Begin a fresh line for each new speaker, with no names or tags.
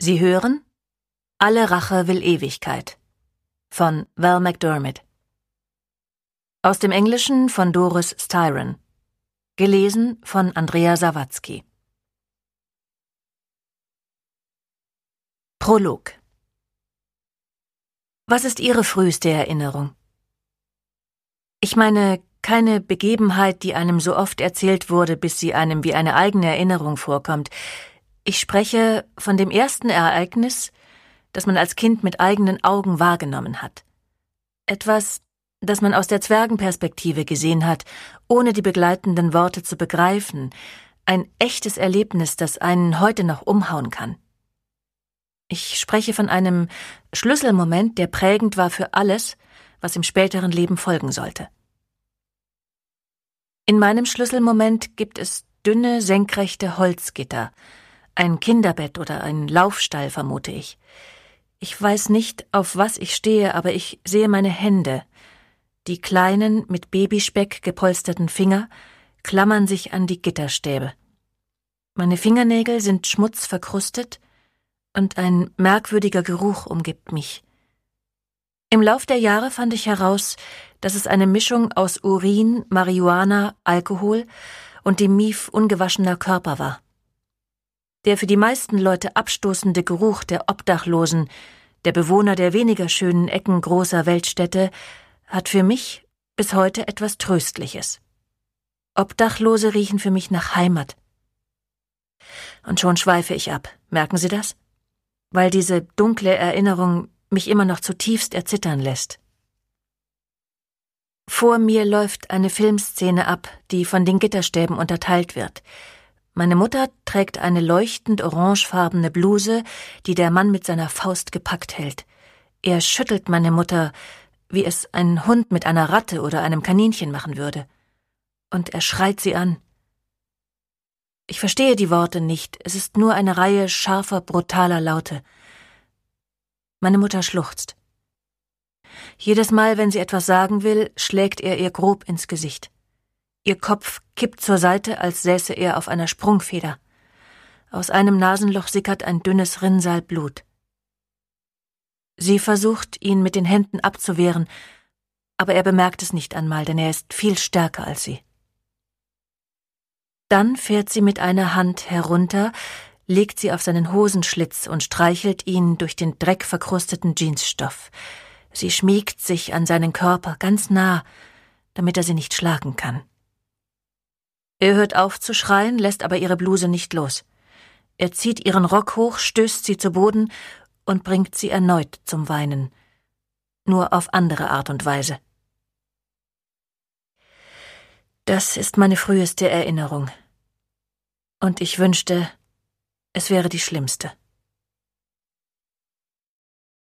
Sie hören Alle Rache will Ewigkeit von Val McDermid. Aus dem Englischen von Doris Styron. Gelesen von Andrea Sawatzki. Prolog. Was ist Ihre früheste Erinnerung? Ich meine, keine Begebenheit, die einem so oft erzählt wurde, bis sie einem wie eine eigene Erinnerung vorkommt. Ich spreche von dem ersten Ereignis, das man als Kind mit eigenen Augen wahrgenommen hat. Etwas, das man aus der Zwergenperspektive gesehen hat, ohne die begleitenden Worte zu begreifen. Ein echtes Erlebnis, das einen heute noch umhauen kann. Ich spreche von einem Schlüsselmoment, der prägend war für alles, was im späteren Leben folgen sollte. In meinem Schlüsselmoment gibt es dünne, senkrechte Holzgitter, ein Kinderbett oder ein Laufstall, vermute ich. Ich weiß nicht, auf was ich stehe, aber ich sehe meine Hände. Die kleinen, mit Babyspeck gepolsterten Finger klammern sich an die Gitterstäbe. Meine Fingernägel sind schmutzverkrustet und ein merkwürdiger Geruch umgibt mich. Im Lauf der Jahre fand ich heraus, dass es eine Mischung aus Urin, Marihuana, Alkohol und dem Mief ungewaschener Körper war. Der für die meisten Leute abstoßende Geruch der Obdachlosen, der Bewohner der weniger schönen Ecken großer Weltstädte, hat für mich bis heute etwas Tröstliches. Obdachlose riechen für mich nach Heimat. Und schon schweife ich ab, merken Sie das? Weil diese dunkle Erinnerung mich immer noch zutiefst erzittern lässt. Vor mir läuft eine Filmszene ab, die von den Gitterstäben unterteilt wird. Meine Mutter trägt eine leuchtend orangefarbene Bluse, die der Mann mit seiner Faust gepackt hält. Er schüttelt meine Mutter, wie es ein Hund mit einer Ratte oder einem Kaninchen machen würde. Und er schreit sie an. Ich verstehe die Worte nicht, es ist nur eine Reihe scharfer, brutaler Laute. Meine Mutter schluchzt. Jedes Mal, wenn sie etwas sagen will, schlägt er ihr grob ins Gesicht. Ihr Kopf kippt zur Seite, als säße er auf einer Sprungfeder. Aus einem Nasenloch sickert ein dünnes Rinnsal Blut. Sie versucht, ihn mit den Händen abzuwehren, aber er bemerkt es nicht einmal, denn er ist viel stärker als sie. Dann fährt sie mit einer Hand herunter, legt sie auf seinen Hosenschlitz und streichelt ihn durch den dreckverkrusteten Jeansstoff. Sie schmiegt sich an seinen Körper ganz nah, damit er sie nicht schlagen kann. Er hört auf zu schreien, lässt aber ihre Bluse nicht los. Er zieht ihren Rock hoch, stößt sie zu Boden und bringt sie erneut zum Weinen. Nur auf andere Art und Weise. Das ist meine früheste Erinnerung. Und ich wünschte, es wäre die schlimmste.